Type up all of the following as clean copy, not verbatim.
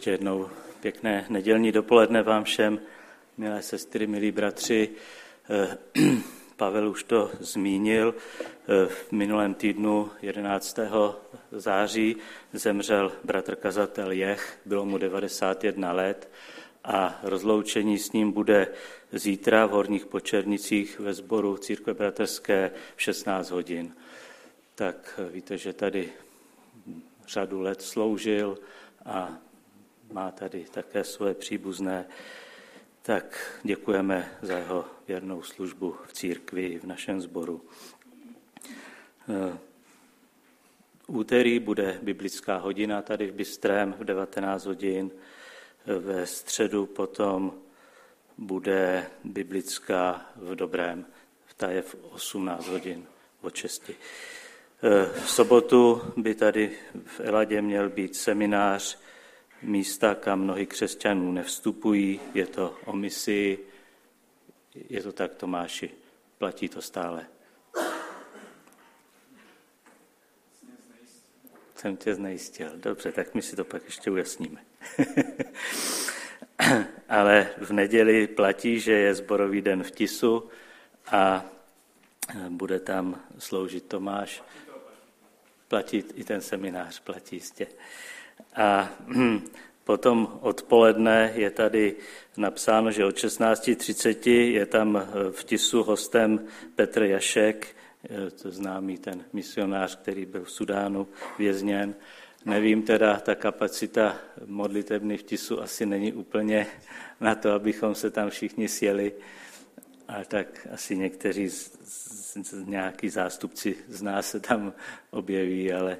Ještě jednou pěkné nedělní dopoledne vám všem, milé sestry, milí bratři. Pavel už to zmínil. V minulém týdnu 11. září zemřel bratr kazatel Jech, bylo mu 91 let a rozloučení s ním bude zítra v Horních Počernicích ve sboru Církve bratrské v 16 hodin. Tak víte, že tady řadu let sloužil a má tady také své příbuzné, tak děkujeme za jeho věrnou službu v církvi, v našem sboru. Úterý bude biblická hodina tady v Bystrém v 19 hodin, ve středu potom bude biblická v Dobrém, ta je v 18 hodin od 6. V sobotu by tady v Eladě měl být seminář místa, kam mnohí křesťanů nevstupují, je to o misii, je to tak, Tomáši, platí to stále. Jsem tě znejistil, dobře, tak my si to pak ještě ujasníme. Ale v neděli platí, že je sborový den v Tisu a bude tam sloužit Tomáš. Platí i ten seminář, platí jistě. A potom odpoledne je tady napsáno, že od 16:30 je tam v Tisu hostem Petr Jašek, to známý ten misionář, který byl v Sudánu vězněn. Nevím teda, ta kapacita modlitebny v Tisu asi není úplně na to, abychom se tam všichni sjeli, ale tak asi někteří nějaký zástupci z nás se tam objeví, ale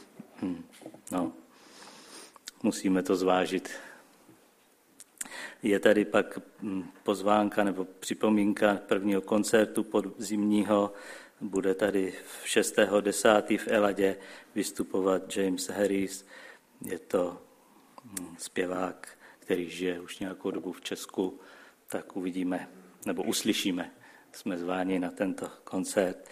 musíme to zvážit. Je tady pak pozvánka nebo připomínka prvního koncertu podzimního. Bude tady 6.10. v Eladě vystupovat James Harris. Je to zpěvák, který žije už nějakou dobu v Česku. Tak uvidíme, nebo uslyšíme. Jsme zváni na tento koncert.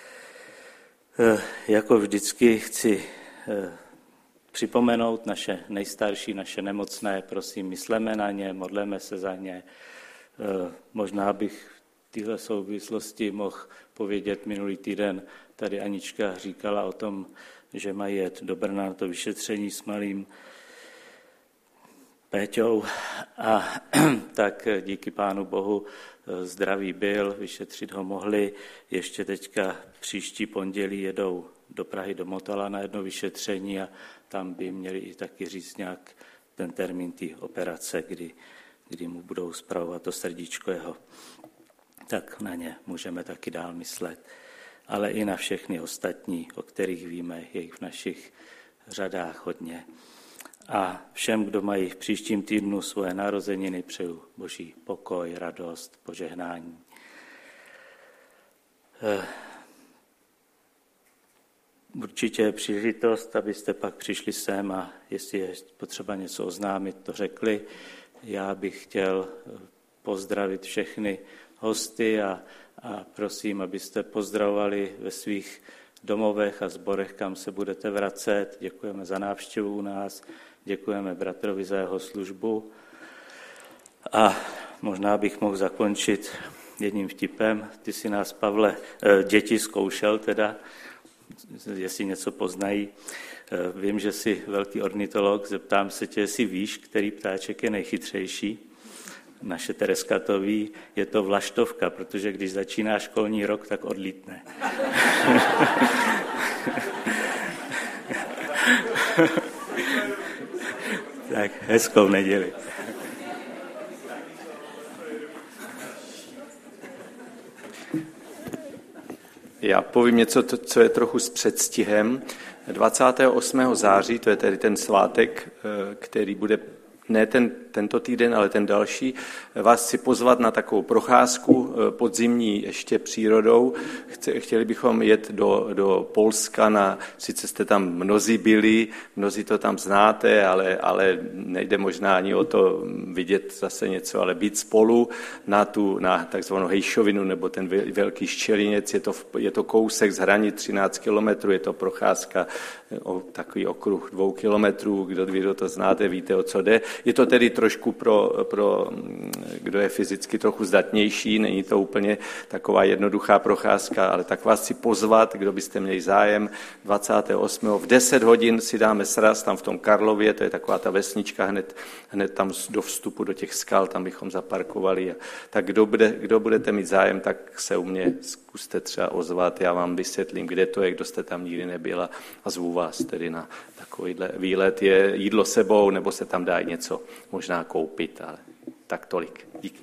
Jako vždycky chci připomenout naše nejstarší, naše nemocné, prosím, mysleme na ně, modleme se za ně. Možná bych v téhle souvislosti mohl povědět minulý týden, tady Anička říkala o tom, že mají jet do Brna na to vyšetření s malým Péťou a tak díky Pánu Bohu zdravý byl, vyšetřit ho mohli. Ještě teďka příští pondělí jedou do Prahy, do Motala na jedno vyšetření a tam by měli i taky říct nějak ten termín té operace, kdy mu budou spravovat to srdíčko jeho. Tak na ně můžeme taky dál myslet. Ale i na všechny ostatní, o kterých víme, je jich v našich řadách hodně. A všem, kdo mají v příštím týdnu svoje narozeniny, přeju Boží pokoj, radost, požehnání. Určitě je příležitost, abyste pak přišli sem a jestli je potřeba něco oznámit, to řekli. Já bych chtěl pozdravit všechny hosty a prosím, abyste pozdravovali ve svých domovech a sborech, kam se budete vracet. Děkujeme za návštěvu u nás, děkujeme bratrovi za jeho službu. A možná bych mohl zakončit jedním vtipem. Ty si nás, Pavle, děti zkoušel teda, jestli něco poznají. Vím, že jsi velký ornitolog, zeptám se tě, jestli víš, který ptáček je nejchytřejší. Naše Tereska to ví, je to vlaštovka, protože když začíná školní rok, tak odlítne. Tak, hezkou neděli. Já povím něco, co je trochu s předstihem. 28. září, to je tedy ten svátek, který bude ne tento týden, ale ten další, vás chci pozvat na takovou procházku podzimní ještě přírodou. Chtěli bychom jet do Polska, sice jste tam mnozí byli, mnozí to tam znáte, ale nejde možná ani o to vidět zase něco, ale být spolu na takzvanou Hejšovinu, nebo ten velký Ščelinec, je to kousek z hranic 13 kilometrů, je to procházka o takový okruh 2 kilometrů, kdo to znáte, víte, o co jde. Je to tedy trošku pro kdo je fyzicky trochu zdatnější, není to úplně taková jednoduchá procházka, ale tak vás chci pozvat, kdo byste měli zájem, 28. v 10 hodin si dáme sraz tam v tom Karlově, to je taková ta vesnička hned tam do vstupu do těch skal, tam bychom zaparkovali. Tak kdo budete mít zájem, tak se u mě zkuste třeba ozvat, já vám vysvětlím, kde to je, kdo jste tam nikdy nebyla a zvu vás tedy na takovýhle výlet. Je jídlo sebou, nebo se tam dá něco možná koupit, ale tak tolik. Díky.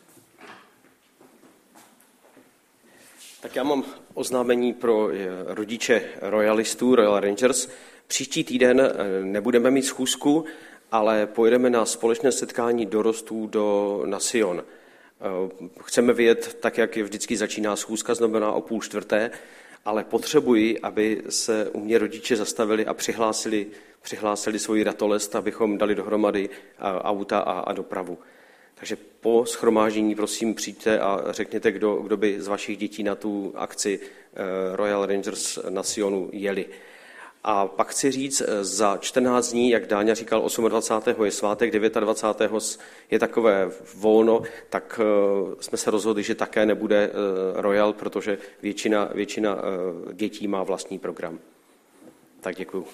Tak já mám oznámení pro rodiče royalistů, Royal Rangers. Příští týden nebudeme mít schůzku, ale pojedeme na společné setkání dorostů na Sion. Chceme vyjet tak, jak vždycky začíná schůzka, znamená o 3:30, ale potřebuji, aby se u mě rodiče zastavili a přihlásili svoji ratolest, abychom dali dohromady auta a dopravu. Takže po shromáždění prosím přijďte a řekněte, kdo by z vašich dětí na tu akci Royal Rangers na Sionu jeli. A pak chci říct, za 14 dní, jak Dáňa říkal, 28. je svátek, 29. je takové volno, tak jsme se rozhodli, že také nebude Royal, protože většina dětí má vlastní program. Tak děkuju.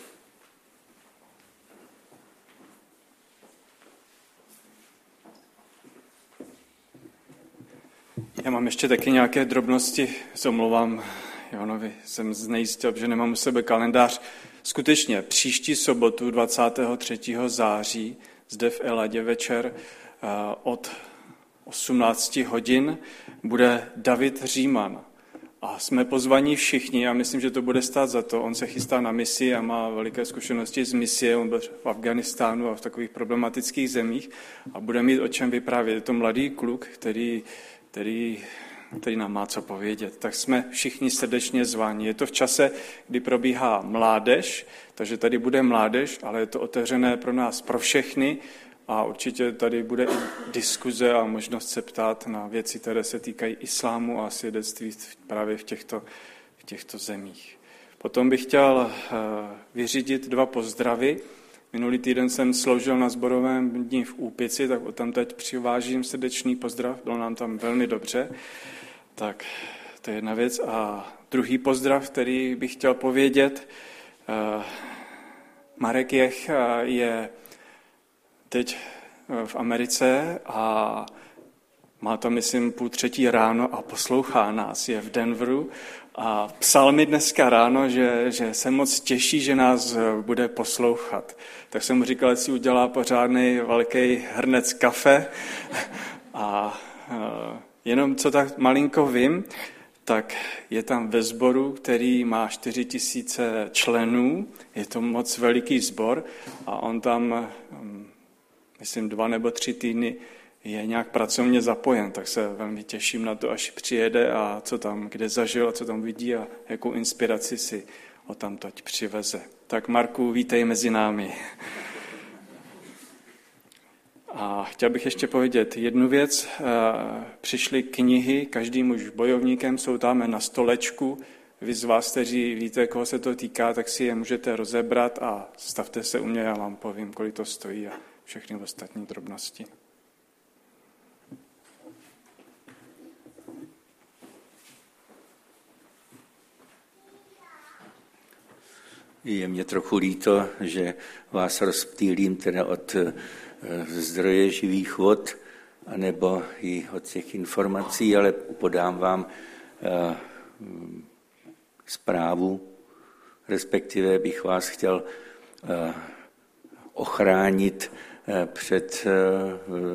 Já mám ještě taky nějaké drobnosti, se omlouvám Janovi, jsem znejistil, že nemám u sebe kalendář. Skutečně příští sobotu 23. září zde v Eladě večer od 18 hodin bude David Říman. A jsme pozvaní všichni a myslím, že to bude stát za to. On se chystá na misi a má veliké zkušenosti z misie. On byl v Afghánistánu a v takových problematických zemích a bude mít o čem vyprávět. Je to mladý kluk, který nám má co povědět. Tak jsme všichni srdečně zváni. Je to v čase, kdy probíhá mládež, takže tady bude mládež, ale je to otevřené pro nás, pro všechny a určitě tady bude i diskuze a možnost se ptát na věci, které se týkají islámu a svědectví právě v těchto zemích. Potom bych chtěl vyřídit 2 pozdravy. Minulý týden jsem sloužil na sborovém dni v Úpici, tak tam teď přivážím srdečný pozdrav, bylo nám tam velmi dobře. Tak to je jedna věc. A druhý pozdrav, který bych chtěl povědět, Marek Jech je teď v Americe a má tam, myslím, 2:30 ráno a poslouchá nás, je v Denveru a psal mi dneska ráno, že se moc těší, že nás bude poslouchat. Tak jsem mu říkal, že si udělá pořádný velký hrnec kafe a jenom co tak malinko vím, tak je tam ve sboru, který má 4 000 členů, je to moc veliký sbor a on tam, myslím, 2 nebo 3 týdny je nějak pracovně zapojen, tak se velmi těším na to, až přijede a co tam, kde zažil a co tam vidí a jakou inspiraci si o tamtoť přiveze. Tak Marku, vítej mezi námi. A chtěl bych ještě povědět jednu věc. Přišly knihy, každý muž bojovníkem, jsou tam na stolečku. Vy z vás, kteří víte, koho se to týká, tak si je můžete rozebrat a stavte se u mě, já vám povím, kolik to stojí a všechny ostatní drobnosti. Je mě trochu líto, že vás rozptýlím teda od zdroje živých vod, anebo i od těch informací, ale podám vám zprávu, respektive bych vás chtěl ochránit před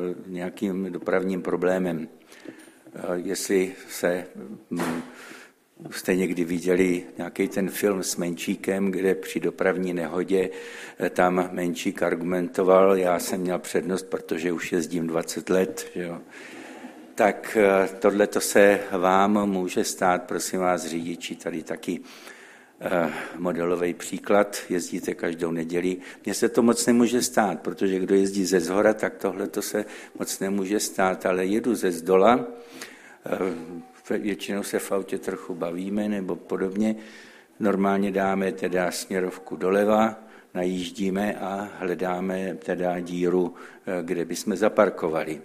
nějakým dopravním problémem. Jestli se jste někdy viděli nějaký ten film s Menšíkem, kde při dopravní nehodě tam Menšík argumentoval, já jsem měl přednost, protože už jezdím 20 let, že jo. Tak tohleto se vám může stát, prosím vás, řidiči, tady taky modelový příklad, jezdíte každou neděli. Mně se to moc nemůže stát, protože kdo jezdí ze zhora, tak tohleto se moc nemůže stát, ale jedu ze zdola, většinou se v autě trochu bavíme nebo podobně, normálně dáme teda směrovku doleva, najíždíme a hledáme teda díru, kde bychom zaparkovali.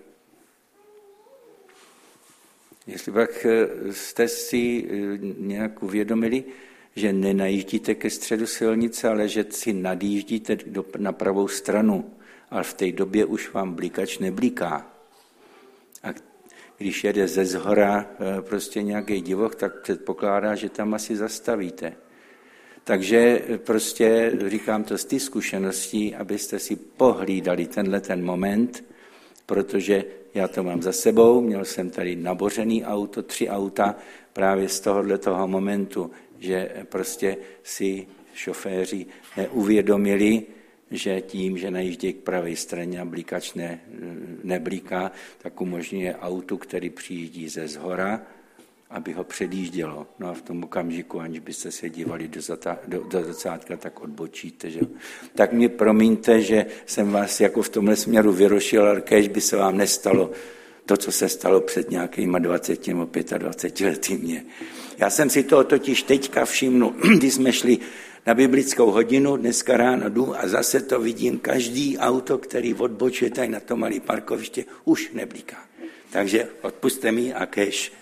Jestli pak jste si nějak uvědomili, že nenajíždíte ke středu silnice, ale že si nadjíždíte na pravou stranu, ale v té době už vám blikač nebliká. A když jede ze zhora prostě nějaký divoch, tak předpokládá, že tam asi zastavíte. Takže prostě říkám to z té zkušeností, abyste si pohlídali ten moment, protože já to mám za sebou, měl jsem tady nabořený auto, 3 auta právě z tohoto momentu, že prostě si šoféři neuvědomili, že tím, že najíždějí k pravé straně a blikač nebliká, tak umožňuje autu, který přijíždí ze zhora, aby ho předjíždělo. No a v tom okamžiku, aniž byste se dívali do zrcátka, tak odbočíte. Že? Tak mi promiňte, že jsem vás jako v tomhle směru vyrošil, ale kéž by se vám nestalo to, co se stalo před nějakýma 20 nebo 25 lety mě. Já jsem si toho totiž teďka všimnul, když jsme šli na biblickou hodinu, dneska ráno jdu a zase to vidím, každý auto, který odbočuje tady na to malé parkoviště, už nebliká. Takže odpusťte mi a kéž.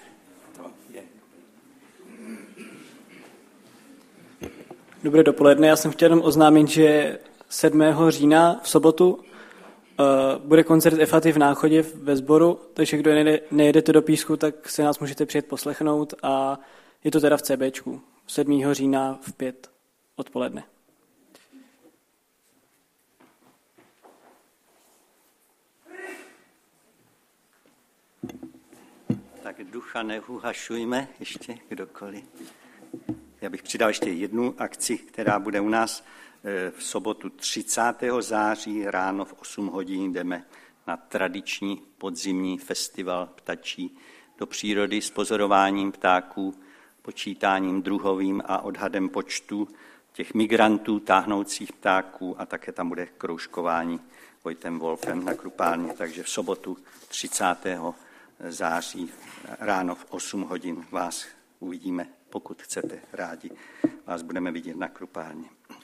Dobré dopoledne, já jsem chtěl jenom oznámit, že 7. října v sobotu bude koncert Efaty v Náchodě ve sboru, takže kdo nejedete do Písku, tak se nás můžete přijet poslechnout a je to teda v CBčku 7. října v 5 odpoledne. Tak ducha neuhašujme ještě kdokoliv. Já bych přidal ještě jednu akci, která bude u nás v sobotu 30. září ráno v 8 hodin. Jdeme na tradiční podzimní festival ptačí do přírody s pozorováním ptáků, počítáním druhovým a odhadem počtu těch migrantů, táhnoucích ptáků a také tam bude kroužkování Vojtem Wolfem na Krupálně. Takže v sobotu 30. září ráno v 8 hodin vás uvidíme. Pokud chcete, rádi vás budeme vidět na Krupálně.